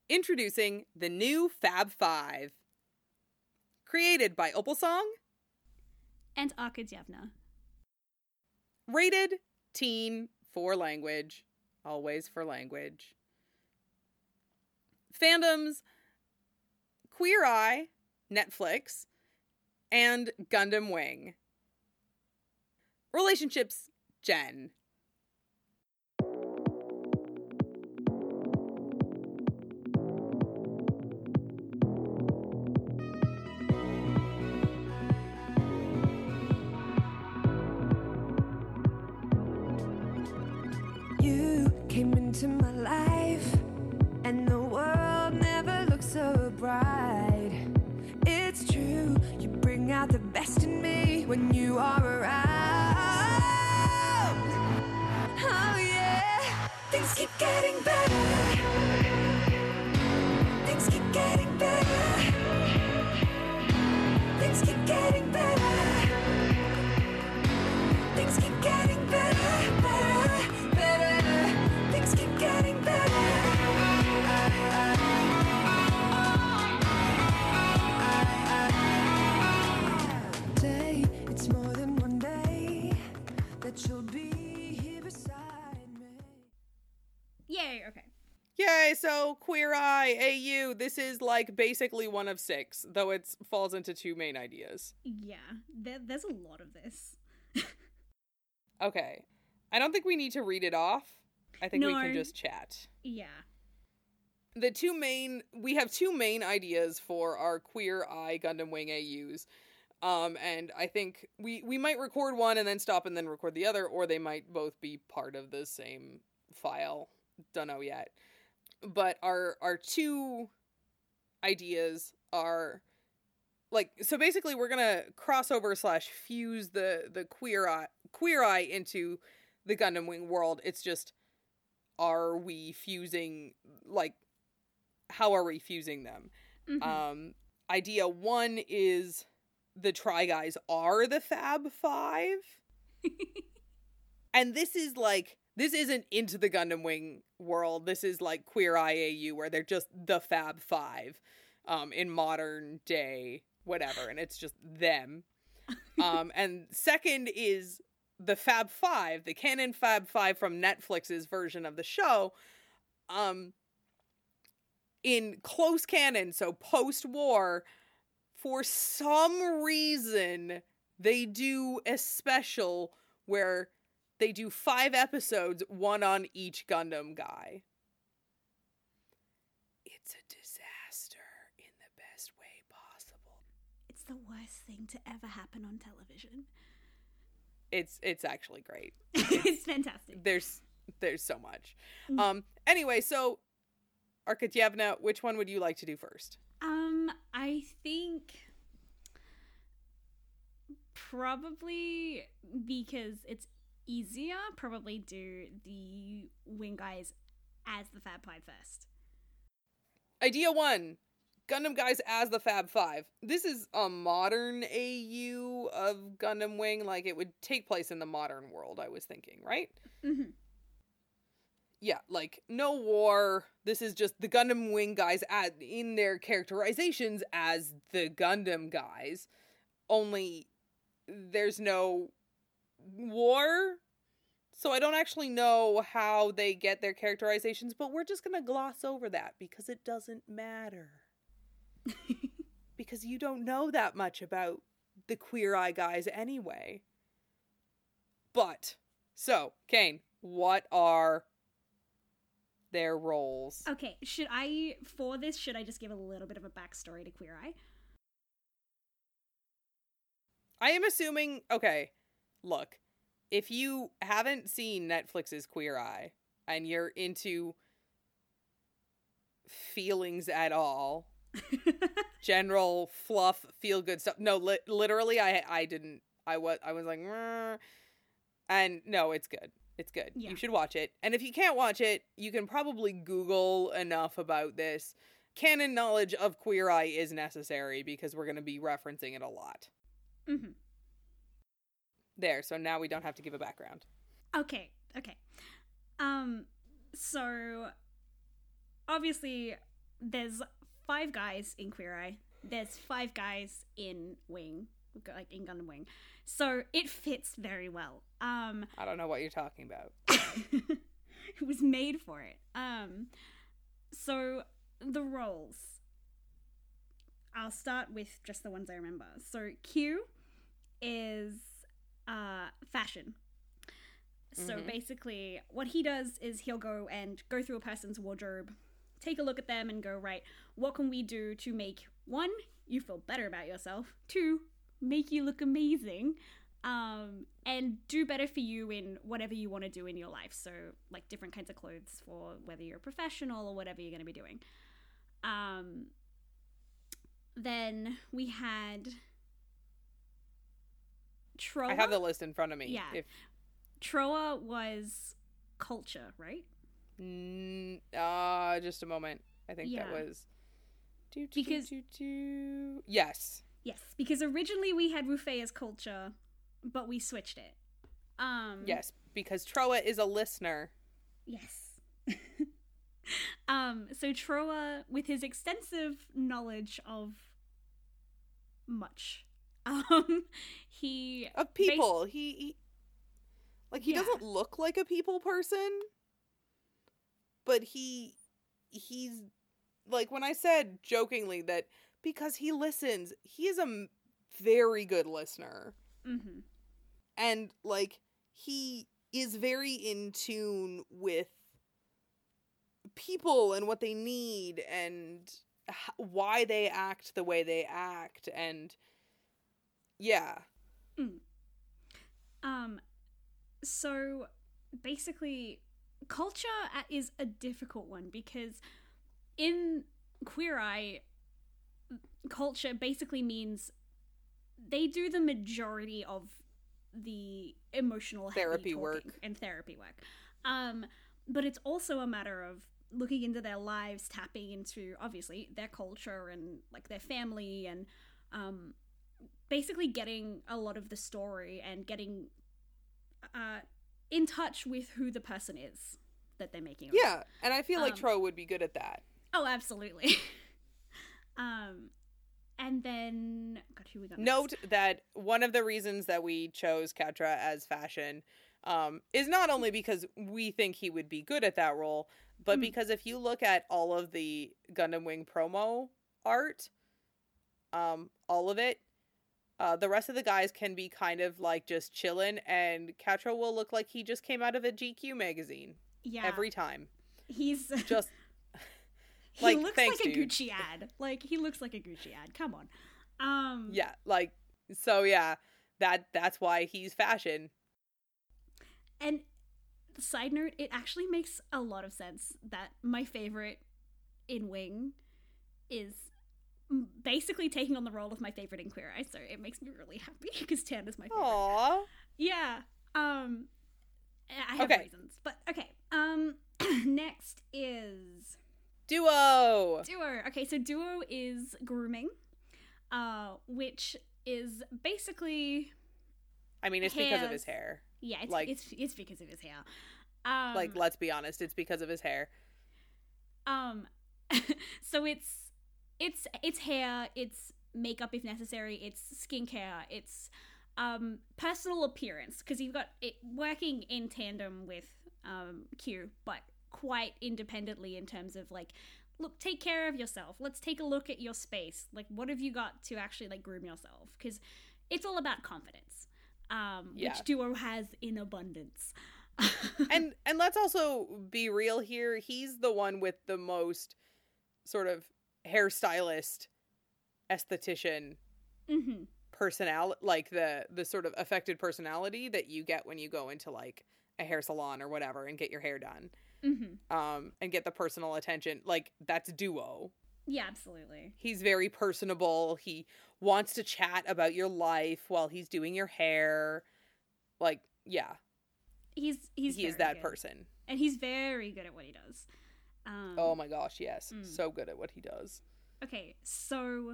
Introducing the new Fab Five. Created by Opalsong and Arkadyevna. Rated teen for language. Always for language. Fandoms: Queer Eye, Netflix, and Gundam Wing. Relationships: Jen. You came into my life, and the world never looked so bright. It's true, you bring out the best in me when you are around. Oh yeah, things keep getting better. Things keep getting better. Things keep getting better. Things keep getting better, better, better. Things keep getting better. Day, it's more than one day that you'll be here beside me. Yay, okay. Yay, so Queer Eye, AU, this is like basically one of 6, though it falls into 2 main ideas. Yeah, there's a lot of this. Okay. I don't think we need to read it off. I think we can just chat. Yeah. We have 2 main ideas for our Queer Eye Gundam Wing AUs. And I think we might record one and then stop and then record the other, or they might both be part of the same file. Don't know yet. But our 2 ideas are like, so basically we're gonna crossover / fuse the Queer Eye into the Gundam Wing world. It's just, are we fusing, like, how are we fusing them? Mm-hmm. Idea 1 is the Try Guys are the Fab Five. And this isn't into the Gundam Wing world. This is like Queer Eye AU, where they're just the Fab Five in modern day whatever, and it's just them. And second is the Fab Five, the canon Fab Five from Netflix's version of the show, in close canon, so post-war. For some reason, they do a special where they do 5 episodes, 1 on each Gundam guy. It's a disaster in the best way possible. It's the worst thing to ever happen on television. It's actually great. It's fantastic. There's so much. Anyway, so Arkadyevna, which one would you like to do first? I think probably, because it's easier, probably do the Wing Guys as the Fab Five first. Idea 1. Gundam Guys as the Fab Five. This is a modern AU of Gundam Wing. Like, it would take place in the modern world, I was thinking, right? Mm-hmm. Yeah, like, no war. This is just the Gundam Wing guys in their characterizations as the Gundam guys. Only there's no war. So I don't actually know how they get their characterizations, but we're just going to gloss over that because it doesn't matter. Because you don't know that much about the Queer Eye guys anyway. But, so, Kane, what are their roles? Okay, should I just give a little bit of a backstory to Queer Eye? I am assuming, okay, look, if you haven't seen Netflix's Queer Eye and you're into feelings at all, general fluff, feel good stuff. No, literally, I didn't. I was like, and no, it's good. It's good. Yeah. You should watch it. And if you can't watch it, you can probably Google enough about this. Canon knowledge of Queer Eye is necessary because we're going to be referencing it a lot. Mm-hmm. There, so now we don't have to give a background. Okay. So, obviously, there's 5 guys in Queer Eye. There's 5 guys in Wing, like in Gundam Wing. So it fits very well. I don't know what you're talking about. It was made for it. So the roles. I'll start with just the ones I remember. So Q is fashion. So basically what he does is he'll go through a person's wardrobe, take a look at them and go, right, what can we do to make, 1, you feel better about yourself, 2, make you look amazing, and do better for you in whatever you want to do in your life. So like different kinds of clothes for whether you're a professional or whatever you're going to be doing. Then we had Troa. I have the list in front of me. Yeah. Troa was culture, right? Just a moment. I think that was... Because... Yes. Yes, because originally we had Rufei as culture, but we switched it. Yes, because Troa is a listener. Yes. So Troa, with his extensive knowledge of much, he... Of people. He doesn't look like a people person, but he's... Like, when I said jokingly that because he listens, he is a very good listener. Mm-hmm. And, like, he is very in tune with people and what they need and why they act the way they act. And, yeah. So, basically, culture is a difficult one because in Queer Eye, culture basically means they do the majority of the emotional therapy work and therapy work. But it's also a matter of looking into their lives, tapping into obviously their culture and like their family, and basically getting a lot of the story and getting in touch with who the person is that they're making. Yeah, and I feel like Troa would be good at that. Oh, absolutely. And then, God, who we got Note that one of the reasons that we chose Catra as fashion is not only because we think he would be good at that role, but because if you look at all of the Gundam Wing promo art, all of it, the rest of the guys can be kind of like just chillin', and Catra will look like he just came out of a GQ magazine. Yeah. Every time. He's just... He looks like a Gucci ad. Like, he looks like a Gucci ad. Come on. Yeah, like, so yeah, that's why he's fashion. And side note, it actually makes a lot of sense that my favorite in Wing is basically taking on the role of my favorite in Queer Eye, so it makes me really happy because Tan is my favorite. Aww. Yeah. I have reasons. But, okay. Next is... Duo! Okay, so Duo is grooming, which is basically... I mean, it's because of his hair. Yeah, it's because of his hair. Like, let's be honest, it's because of his hair. So it's hair, it's makeup if necessary, it's skincare, it's personal appearance, because you've got it working in tandem with Q, but quite independently in terms of like, look, take care of yourself, let's take a look at your space, like what have you got to actually like groom yourself, because it's all about confidence, which Duo has in abundance. and let's also be real here, he's the one with the most sort of hairstylist esthetician personality, like the sort of affected personality that you get when you go into like a hair salon or whatever and get your hair done. And get the personal attention. Like, that's Duo. Yeah, absolutely. He's very personable. He wants to chat about your life while he's doing your hair. Like, yeah. He is that good. person. And he's very good at what he does. Oh my gosh, yes. So good at what he does. Okay, so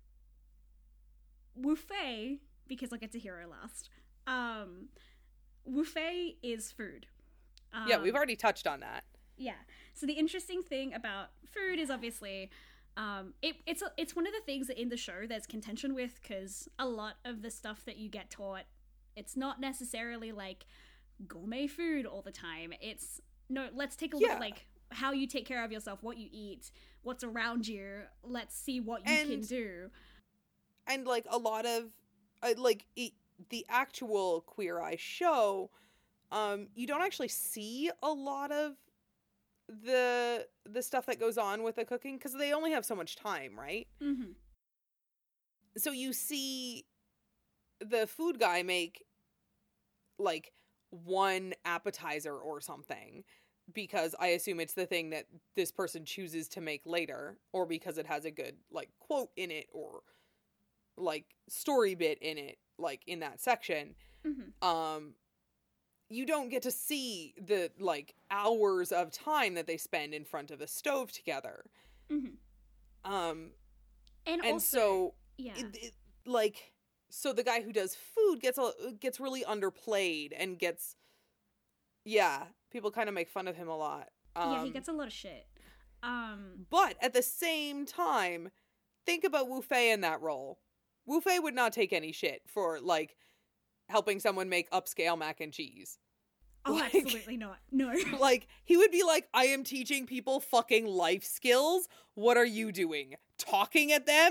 Wufei, because I'll get to hero last, Wufei is food. Yeah, we've already touched on that. Yeah. So the interesting thing about food is obviously it's one of the things that in the show there's contention with, because a lot of the stuff that you get taught, it's not necessarily like gourmet food all the time. It's no, let's take a look at like how you take care of yourself, what you eat, what's around you. Let's see what you can do. And like a lot of the actual Queer Eye show, you don't actually see a lot of the stuff that goes on with the cooking, because they only have so much time, right? Mm-hmm. So you see the food guy make like one appetizer or something, because I assume it's the thing that this person chooses to make later, or because it has a good like quote in it or like story bit in it, like in that section. Mm-hmm. You don't get to see the like hours of time that they spend in front of a stove together. Mm-hmm. And also, so yeah, so the guy who does food gets really underplayed and gets, people kind of make fun of him a lot. He gets a lot of shit. But at the same time, think about Wu Fei in that role. Wu Fei would not take any shit for like helping someone make upscale mac and cheese. Oh, like, absolutely not. No. Like, he would be like, I am teaching people fucking life skills. What are you doing? Talking at them?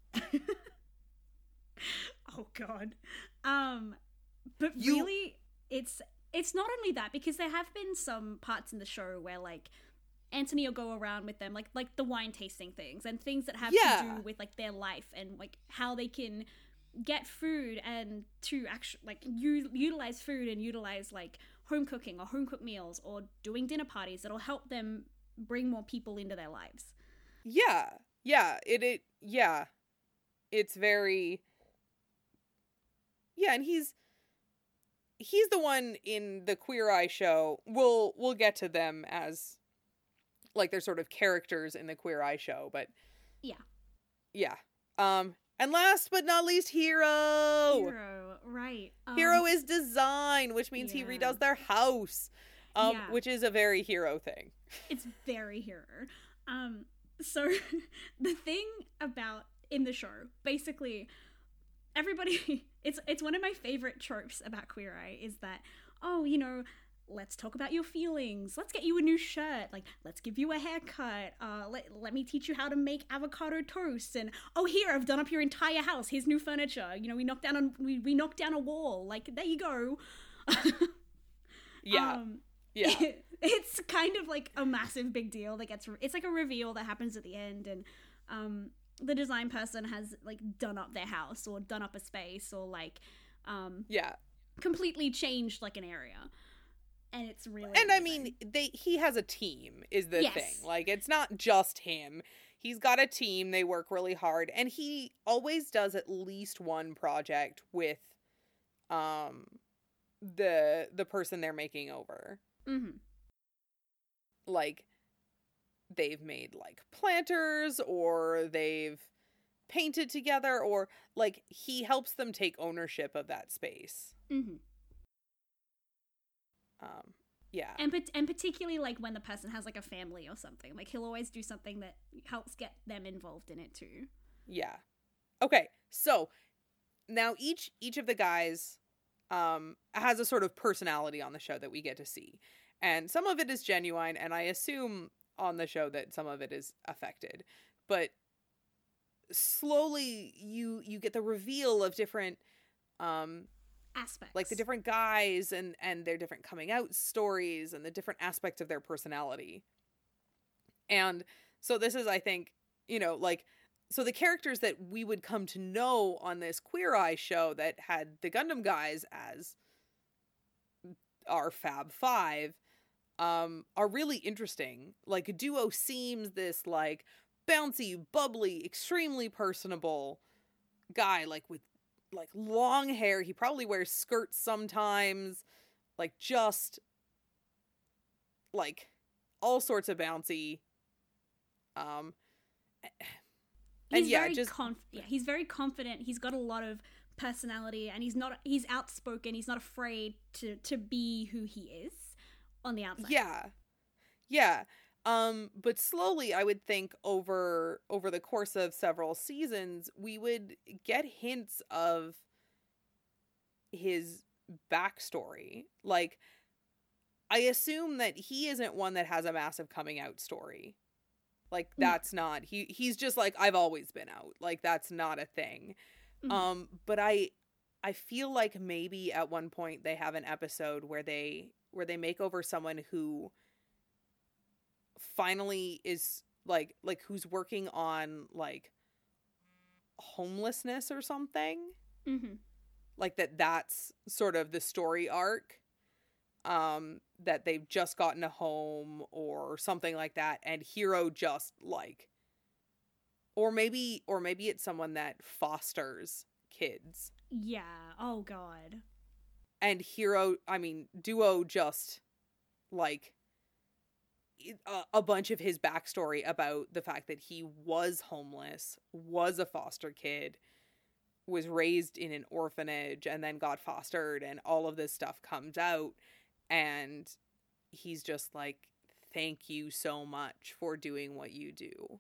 Oh, God. But really, it's not only that, because there have been some parts in the show where, like, Anthony will go around with them, like the wine tasting things and things that have to do with, like, their life and, like, how they can get food and to actually, like, utilize food and utilize, like, home cooking or home cooked meals or doing dinner parties that'll help them bring more people into their lives. It's very, and he's the one in the Queer Eye show. We'll get to them as like they're sort of characters in the Queer Eye show, but and last but not least, Hero, right? Hero is design, which means he redoes their house, which is a very Hero thing. It's very Hero. So the thing about in the show, basically, everybody, it's one of my favorite tropes about Queer Eye is that, oh, you know, let's talk about your feelings. Let's get you a new shirt. Like, let's give you a haircut. Let me teach you how to make avocado toast. And, oh, here, I've done up your entire house. Here's new furniture. You know, we knocked down a wall. Like, there you go. It's kind of like a massive big deal that it's like a reveal that happens at the end. And, the design person has, like, done up their house or done up a space or, like, completely changed, like, an area. And it's really and amazing. I mean, he has a team is the thing. Like, it's not just him. He's got a team. They work really hard, and he always does at least one project with the person they're making over. Mm-hmm. Like, they've made like planters, or they've painted together, or like he helps them take ownership of that space. Mm-hmm. And particularly, like, when the person has, like, a family or something. Like, he'll always do something that helps get them involved in it, too. Yeah. Okay, so now each of the guys has a sort of personality on the show that we get to see. And some of it is genuine, and I assume on the show that some of it is affected. But slowly you get the reveal of different aspects, like the different guys and their different coming out stories and the different aspects of their personality. And so this is, I think, you know, like, so the characters that we would come to know on this Queer Eye show that had the Gundam guys as our Fab Five are really interesting. Like, Duo seems this, like, bouncy, bubbly, extremely personable guy, like, with like long hair. He probably wears skirts sometimes, like, just like all sorts of bouncy. He's very confident. He's got a lot of personality, and he's outspoken. He's not afraid to be who he is on the outside. Yeah. But slowly, I would think over the course of several seasons, we would get hints of his backstory. Like, I assume that he isn't one that has a massive coming out story. Like, that's not, he's just like, I've always been out. Like, that's not a thing. But I feel like maybe at one point they have an episode where they make over someone who finally is like who's working on like homelessness or something. Like that's sort of the story arc, that they've just gotten a home or something like that, and Hiro just like, or maybe it's someone that fosters kids. Yeah. Oh God. And Duo just like a bunch of his backstory about the fact that he was homeless, was a foster kid, was raised in an orphanage, and then got fostered, and all of this stuff comes out, and he's just like, thank you so much for doing what you do.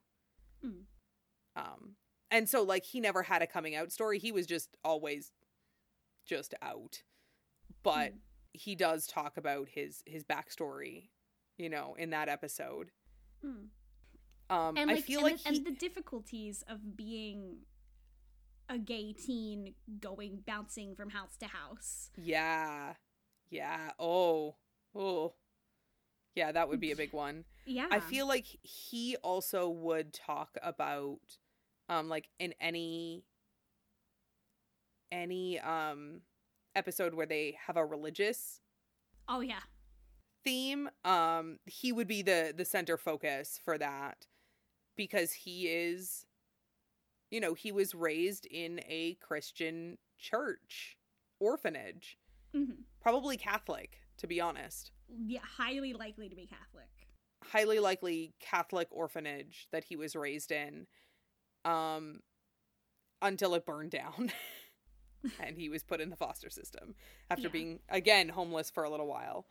And so like he never had a coming out story. He was just always just out. But he does talk about his backstory, you know, in that episode. And I feel like and the difficulties of being a gay teen bouncing from house to house. Yeah. Oh. Yeah, that would be a big one. Yeah. I feel like he also would talk about like in any episode where they have a religious theme, he would be the center focus for that, because he is, you know, he was raised in a Christian church orphanage. Probably Catholic, to be honest. Yeah, highly likely to be Catholic. Highly likely Catholic orphanage that he was raised in, until it burned down. And he was put in the foster system after being, again, homeless for a little while.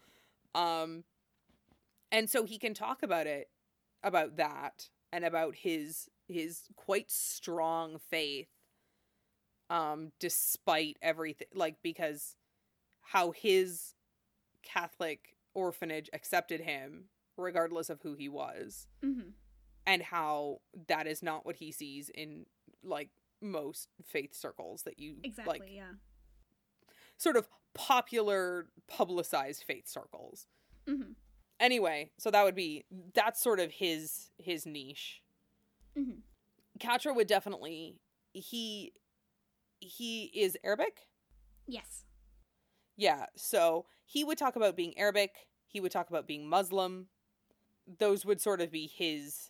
And so he can talk about that, and about his quite strong faith, despite everything, like, because how his Catholic orphanage accepted him regardless of who he was, and how that is not what he sees in like most faith circles that you sort of popular publicized faith circles. Anyway, so that's sort of his niche. Catra would definitely, he is Arabic. Yes. Yeah, so he would talk about being Arabic. He would talk about being Muslim. Those would sort of be his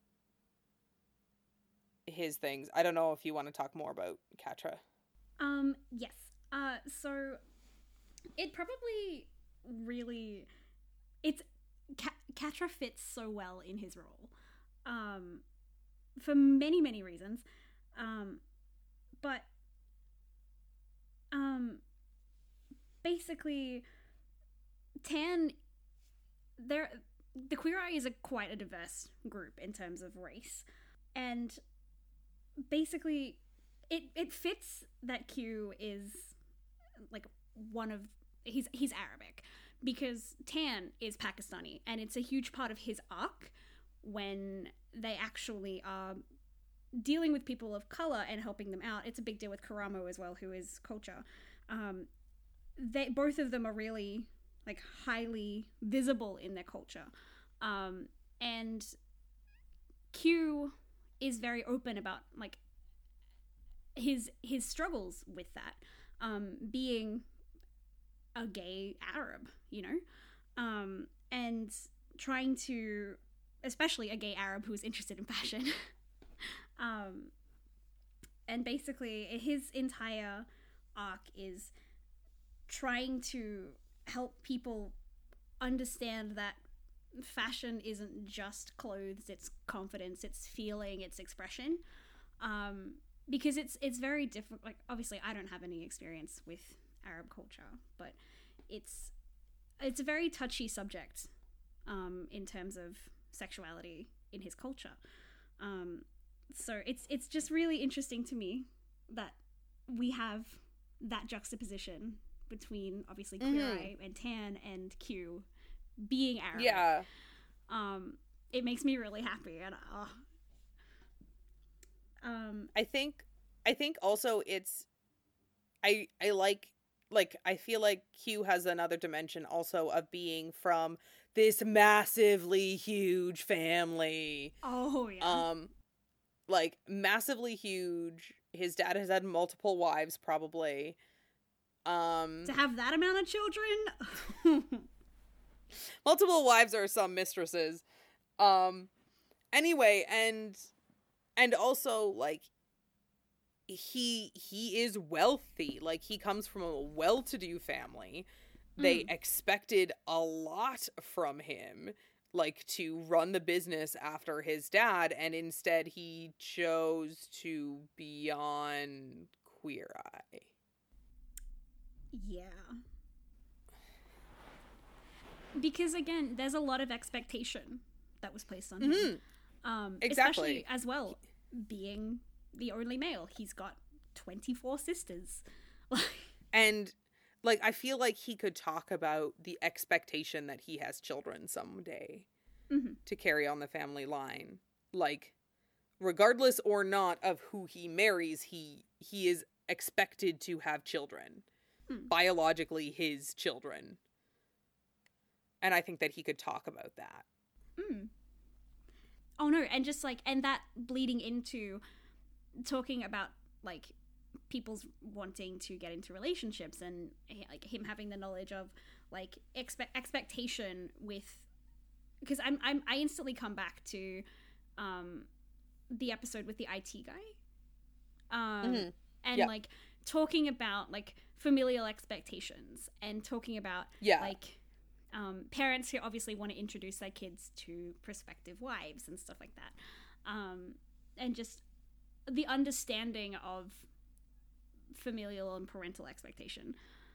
things. I don't know if you want to talk more about Catra. Yes. So it probably really, Catra fits so well in his role, for many, many reasons. But basically, the Queer Eye is quite a diverse group in terms of race, and basically it fits that Q is like he's Arabic, because Tan is Pakistani, and it's a huge part of his arc when they actually are dealing with people of color and helping them out. It's a big deal with Karamo as well, who is culture. Both of them are really like highly visible in their culture, and Q is very open about like his struggles with that, being a gay Arab, you know, and trying to, especially a gay Arab who is interested in fashion. And basically his entire arc is trying to help people understand that fashion isn't just clothes, it's confidence, it's feeling, it's expression. Because it's very different. Like, obviously I don't have any experience with Arab culture, but it's a very touchy subject, in terms of sexuality in his culture. So it's just really interesting to me that we have that juxtaposition between obviously Queer Eye and Tan and Q being Arabic. Yeah. It makes me really happy, and I think also it's I like I feel like Q has another dimension also of being from this massively huge family. Oh yeah. Like massively huge. His dad has had multiple wives probably. To have that amount of children. Multiple wives are some mistresses. Anyway, and also like he is wealthy. Like he comes from a well-to-do family. They expected a lot from him, like to run the business after his dad, and instead he chose to be on Queer Eye. Yeah. Because again, there's a lot of expectation that was placed on him. Exactly. Especially as well, being the only male. He's got 24 sisters. And like I feel like he could talk about the expectation that he has children someday to carry on the family line. Like regardless or not of who he marries, he is expected to have children. Biologically his children. And I think that he could talk about that. Oh no, and just like, and that bleeding into talking about like people's wanting to get into relationships, and like him having the knowledge of like expectation with, because I instantly come back to the episode with the IT guy, and like talking about like familial expectations, and talking about like parents who obviously want to introduce their kids to prospective wives and stuff like that, and just the understanding of familial and parental expectation.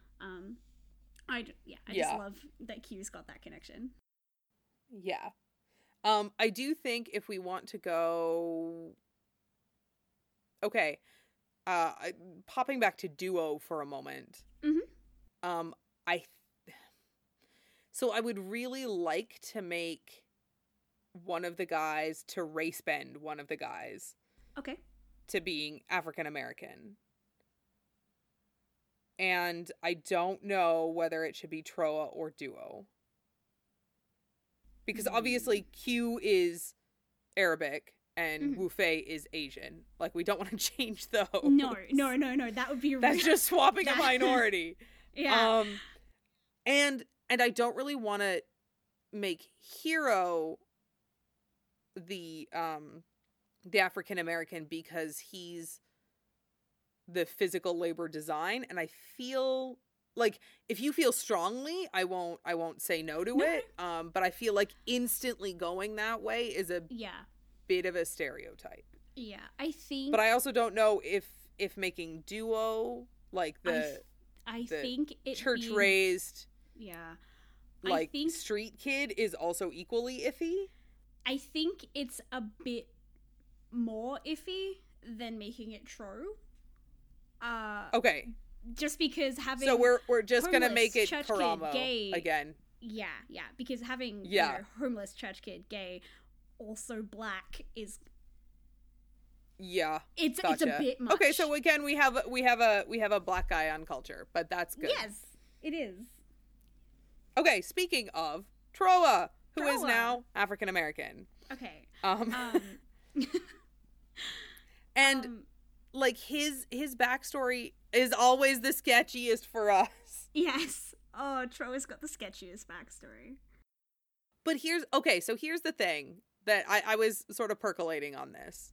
I just love that Q's got that connection. Yeah. I do think if we want to go, okay, popping back to Duo for a moment. So I would really like to make one of the guys to race bend one of the guys. Okay. To being African American. And I don't know whether it should be Troa or Duo. Because obviously Q is Arabic and Wu Fei is Asian. Like, we don't want to change those. No. That would be That's just swapping a minority. Yeah. And I don't really want to make Hero the African American because he's the physical labor design, and I feel like if you feel strongly, I won't say no to it. But I feel like instantly going that way is a bit of a stereotype. Yeah, I think. But I also don't know if making Duo like I think it church raised like I think street kid is also equally iffy. I think it's a bit more iffy than making it true. Okay. Just because having so we're just gonna make it Karamo gay, again. Yeah, because having you know, homeless church kid gay, also black is. Yeah, it's a bit much. Okay, so again we have a black guy on culture, but that's good. Yes, it is. Okay, speaking of Troa, who is now African American. Okay. And like his backstory is always the sketchiest for us. Yes. Oh, Troa's got the sketchiest backstory. But here's the thing that I was sort of percolating on this.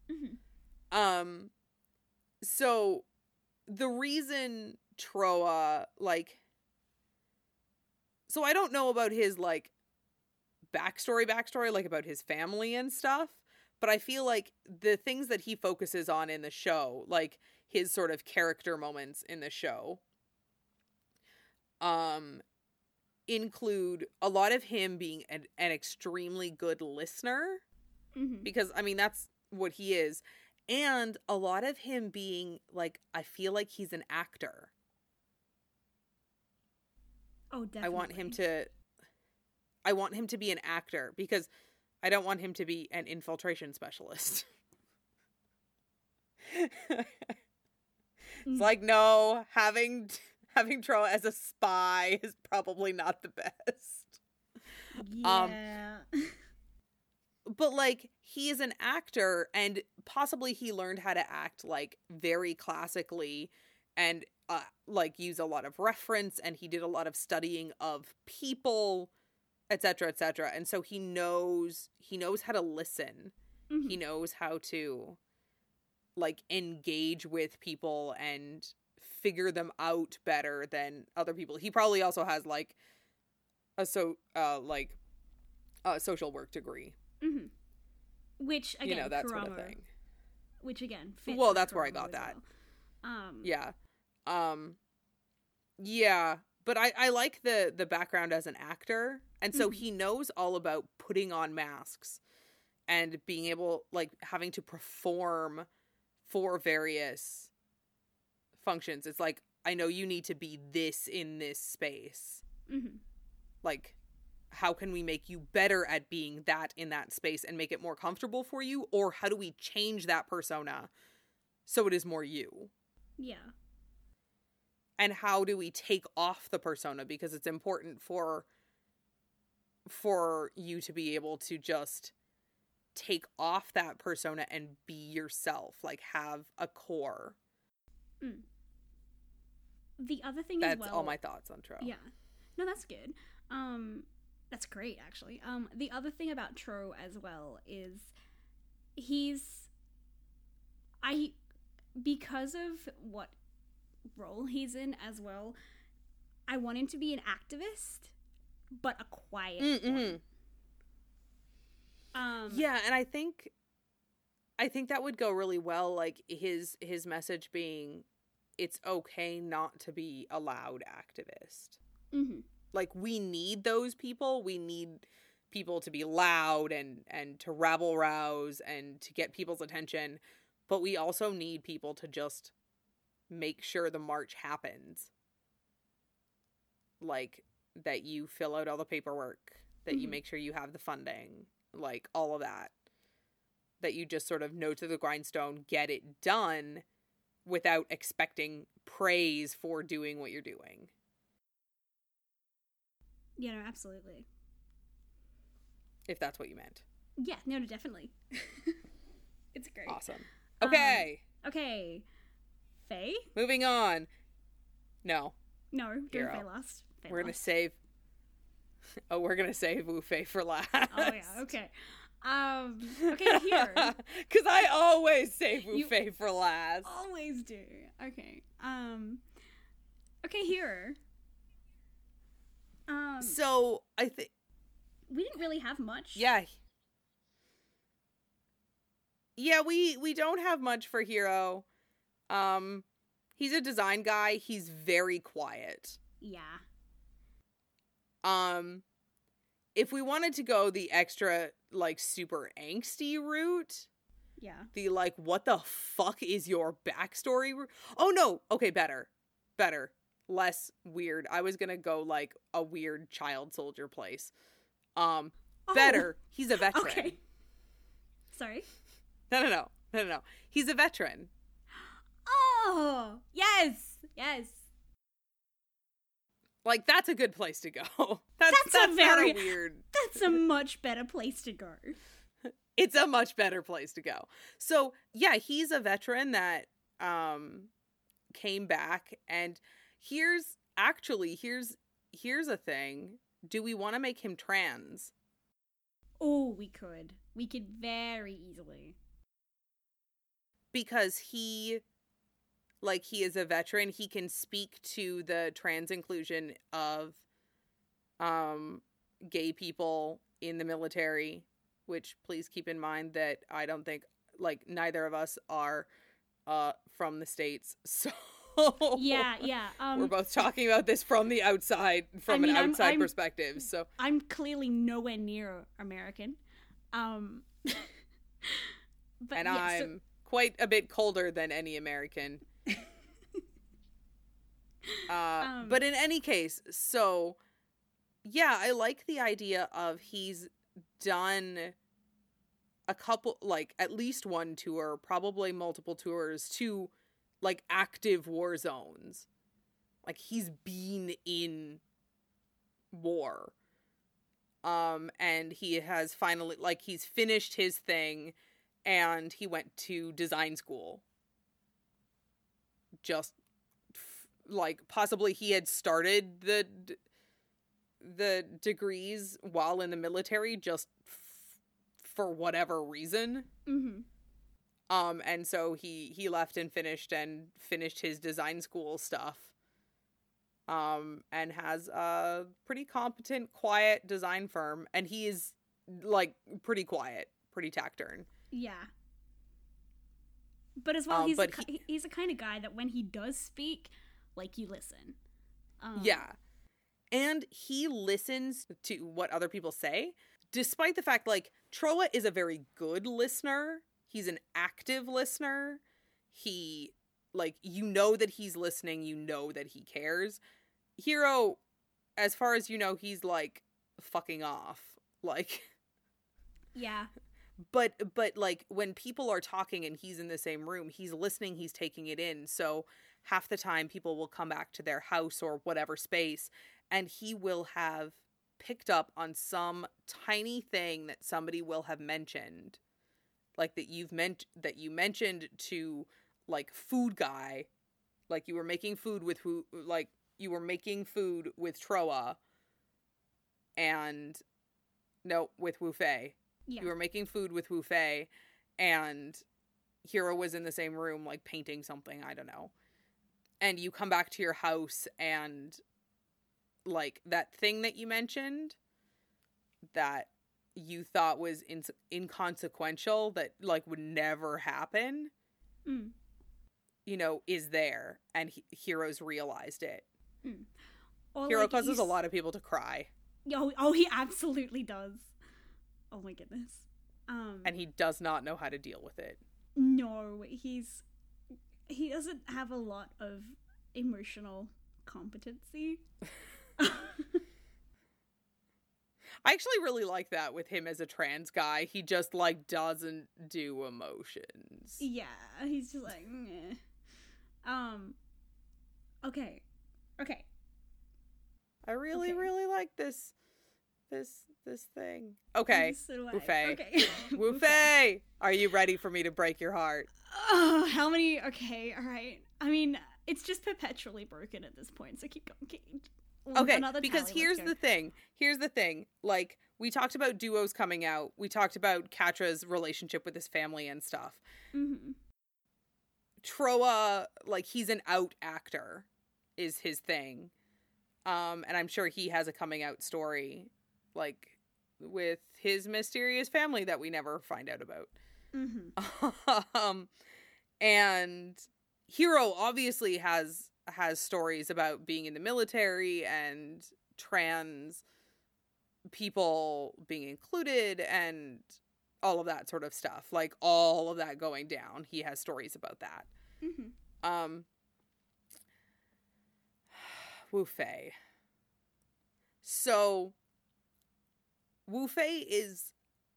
So the reason Troa, like, so I don't know about his like backstory, like about his family and stuff, but I feel like the things that he focuses on in the show, like his sort of character moments in the show, include a lot of him being an extremely good listener, because, I mean, that's what he is, and a lot of him being, like, I feel like he's an actor. Oh, definitely. I want him to be an actor, because I don't want him to be an infiltration specialist. It's like, no, having Troa as a spy is probably not the best. Yeah. But, like, he is an actor, and possibly he learned how to act, like, very classically, and, like, use a lot of reference, and he did a lot of studying of people, etc., etc. And so he knows how to listen. He knows how to, like, engage with people and figure them out better than other people. He probably also has, like, a social work degree. Which, again, you know, that Kurama, sort of thing. which, again, fits Well, with that's where I Kurama got as that. well. Yeah, but I like the background as an actor, and so he knows all about putting on masks and being able, like, having to perform for various functions. It's like, I know you need to be this in this space. Like, how can we make you better at being that in that space and make it more comfortable for you? Or how do we change that persona so it is more you? Yeah. And how do we take off the persona? Because it's important for you to be able to just take off that persona and be yourself. Like, have a core. The other thing as well... That's all my thoughts on Tro. Yeah. No, that's good. That's great, actually. The other thing about Tro as well is because of what role he's in as well, I want him to be an activist, but a quiet one. Yeah, and I think that would go really well, like, his message being, it's okay not to be a loud activist. Like, we need those people. We need people to be loud and to rabble rouse and to get people's attention. But we also need people to just make sure the march happens. Like, that you fill out all the paperwork, that you make sure you have the funding, like, all of that. That you just sort of know to the grindstone, get it done without expecting praise for doing what you're doing. Yeah, no, absolutely. If that's what you meant. Yeah, no, definitely. It's great. Awesome. Okay. Okay. Faye? Moving on. No. No, do Hero. Faye last. We're going to save... Oh, we're going to save Wu Fei for last. Oh, yeah, okay. Okay, here. Because I always save Wu Fei for last. Always do. Okay. Okay, here. So, I think... We didn't really have much. Yeah. Yeah, we don't have much for Hero. He's a design guy. He's very quiet. Yeah. If we wanted to go the extra, like, super angsty route... Yeah. The, like, what the fuck is your backstory? Oh, no. Okay, better. Less weird. I was gonna go, like, a weird child soldier place. Better. He's a veteran. Okay. Sorry? No. He's a veteran. Oh! Yes! Like, that's a good place to go. That's a very... not a weird... That's a much better place to go. It's a much better place to go. So, yeah, he's a veteran that came back, and here's a thing. Do we want to make him trans? Oh, we could. We could very easily. Because he is a veteran, he can speak to the trans inclusion of gay people in the military, which, please keep in mind that I don't think, like, neither of us are from the States, so Yeah. We're both talking about this from the outside, from an outside perspective. So I'm clearly nowhere near American. But and yeah, I'm quite a bit colder than any American. But in any case, so yeah, I like the idea of he's done a couple, like at least one tour, probably multiple tours to like active war zones. Like he's been in war. And he has finally, like, he's finished his thing and he went to design school. Just like possibly he had started the degrees while in the military, just for whatever reason. Mm-hmm. And so he left and finished his design school stuff. And has a pretty competent, quiet design firm, and he is like pretty quiet, pretty taciturn. Yeah. But as well, he's the kind of guy that when he does speak, like, you listen. Yeah. And he listens to what other people say, despite the fact, like, Trowa is a very good listener. He's an active listener. He, like, you know that he's listening, you know that he cares. Hiro, as far as you know, he's, like, fucking off. Like... Yeah. But like, when people are talking and he's in the same room, he's listening, he's taking it in. So half the time people will come back to their house or whatever space, and he will have picked up on some tiny thing that somebody will have mentioned. Like that you mentioned to, like, food guy. Like you were making food with Trowa. And no, with Wu Fei. Yeah. You were making food with Wu Fei, and Hiro was in the same room, like, painting something, I don't know. And you come back to your house, and, like, that thing that you mentioned that you thought was inconsequential, that, like, would never happen, you know, is there. And Hiro's realized it. Hiro causes a lot of people to cry. Oh, he absolutely does. Oh my goodness. And he does not know how to deal with it. No, he doesn't have a lot of emotional competency. I actually really like that with him as a trans guy. He just, like, doesn't do emotions. Yeah, he's just like, meh. Okay. I really like this thing. Okay. So Wu Fei. Okay. Wu Fei! Are you ready for me to break your heart? Oh, how many? Okay, alright. I mean, it's just perpetually broken at this point, so keep going. Okay, because here's the thing. Like, we talked about duos coming out. We talked about Katra's relationship with his family and stuff. Mm-hmm. Trowa, like, he's an out actor, is his thing. And I'm sure he has a coming out story, like, with his mysterious family that we never find out about. Mm-hmm. And Hiro obviously has stories about being in the military and trans people being included and all of that sort of stuff. Like, all of that going down. He has stories about that. Mm-hmm. Wu Fei. So, Wu Fei is...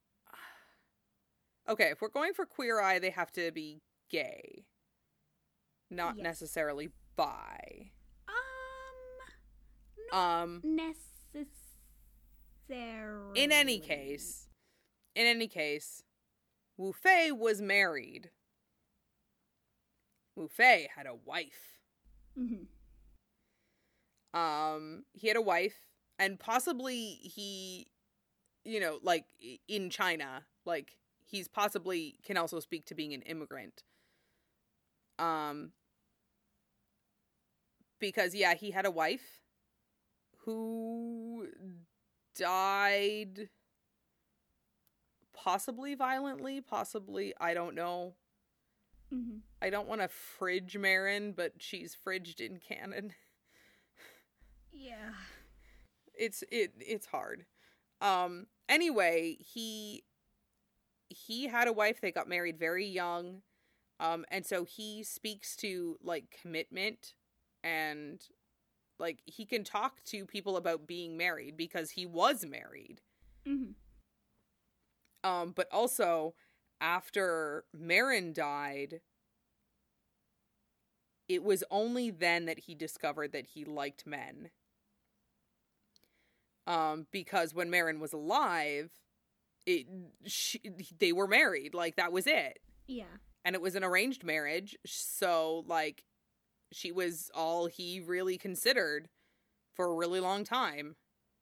Okay, if we're going for Queer Eye, they have to be gay. Not necessarily bi. Not necessarily. In any case, Wu Fei was married. Wu Fei had a wife. Mm-hmm. He had a wife, and possibly he, you know, like, in China, like, he's possibly can also speak to being an immigrant. Because, yeah, he had a wife who died possibly violently, possibly, I don't know. I don't want to fridge Marin, but she's fridged in canon. Yeah. It's hard. Anyway, he had a wife. They got married very young. And so he speaks to, like, commitment, and, like, he can talk to people about being married because he was married. But also, after Marin died, it was only then that he discovered that he liked men. Because when Marin was alive, they were married. Like, that was it. Yeah. And it was an arranged marriage, so, like, she was all he really considered for a really long time.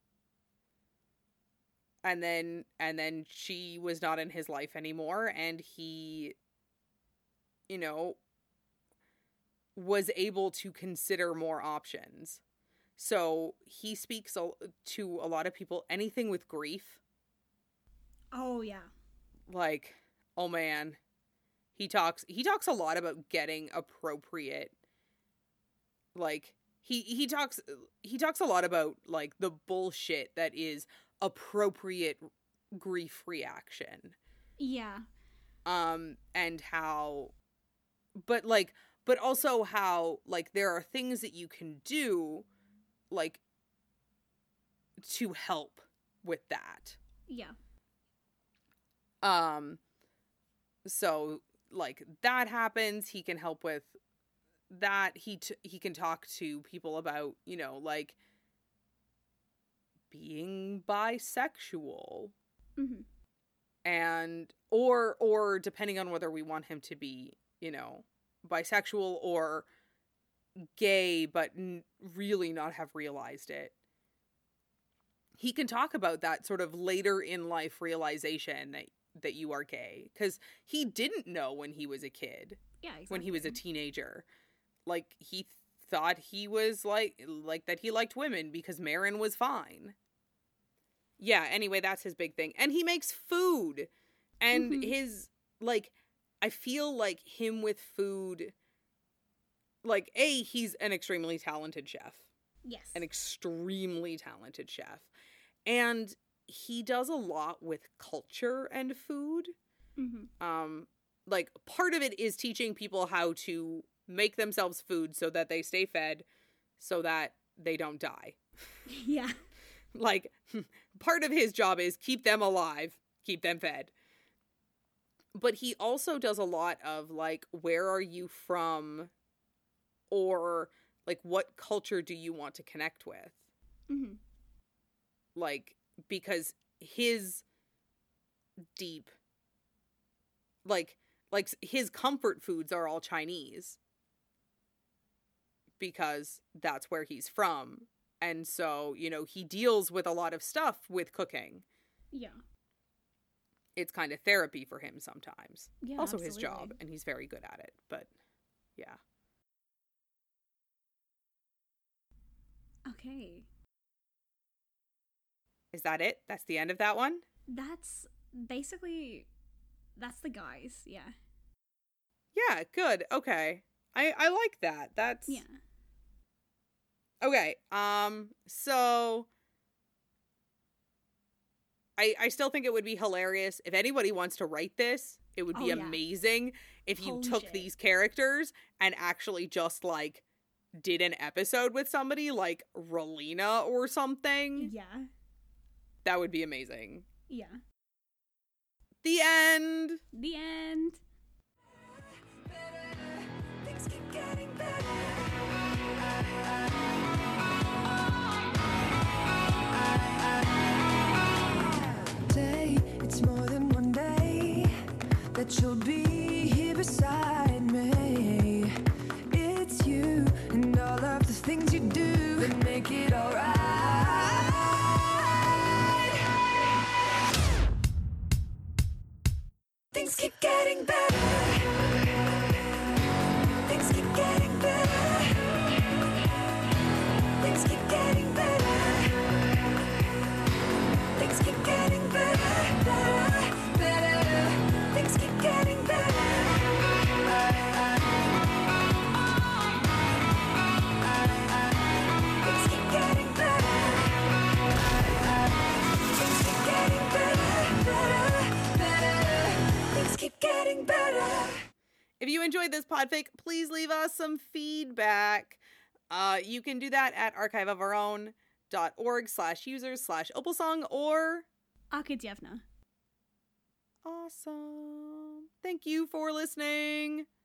And then she was not in his life anymore, and he, you know, was able to consider more options. So he speaks to a lot of people, anything with grief. Oh, yeah. Like, oh man. He talks a lot about getting appropriate, like, he talks a lot about, like, the bullshit that is appropriate grief reaction. Yeah. And how, but also how, like, there are things that you can do, like, to help with that. Yeah. So, like, that happens. He can help with that. He can talk to people about, you know, like, being bisexual. And or depending on whether we want him to be, you know, bisexual or gay, but really not have realized it. He can talk about that sort of later in life realization that you are gay, because he didn't know when he was a kid. Yeah, exactly. When he was a teenager, like, he thought he was like that he liked women because Marin was fine. Yeah, anyway, that's his big thing. And he makes food. And his, like, I feel like him with food, like, he's an extremely talented chef. Yes. An extremely talented chef. And he does a lot with culture and food. Like, part of it is teaching people how to make themselves food so that they stay fed, so that they don't die. Yeah. Like, part of his job is keep them alive, keep them fed. But he also does a lot of, like, where are you from? Or, like, what culture do you want to connect with? Like, because his deep, like his comfort foods are all Chinese. Because that's where he's from. And so, you know, he deals with a lot of stuff with cooking. Yeah. It's kind of therapy for him sometimes. Yeah, also absolutely. his job, and he's very good at it. But, yeah. Okay. Is that it? That's the end of that one? That's basically, that's the guys, yeah. Yeah, good. Okay. I like that. That's... Yeah. Okay, so... I still think it would be hilarious. If anybody wants to write this, it would be amazing if you Holy took shit. these characters and actually just, like, did an episode with somebody, like Relina or something. Yeah. That would be amazing. Yeah. The end! The end. Things keep getting better. Day, it's more than one day that you'll be here beside me. It's you and all of the things you do that make it alright. Things keep getting better. you enjoyed this podfic, please leave us some feedback. You can do that at archiveofourown.org/users/opalsong or Arkadyevna. Awesome. Thank you for listening.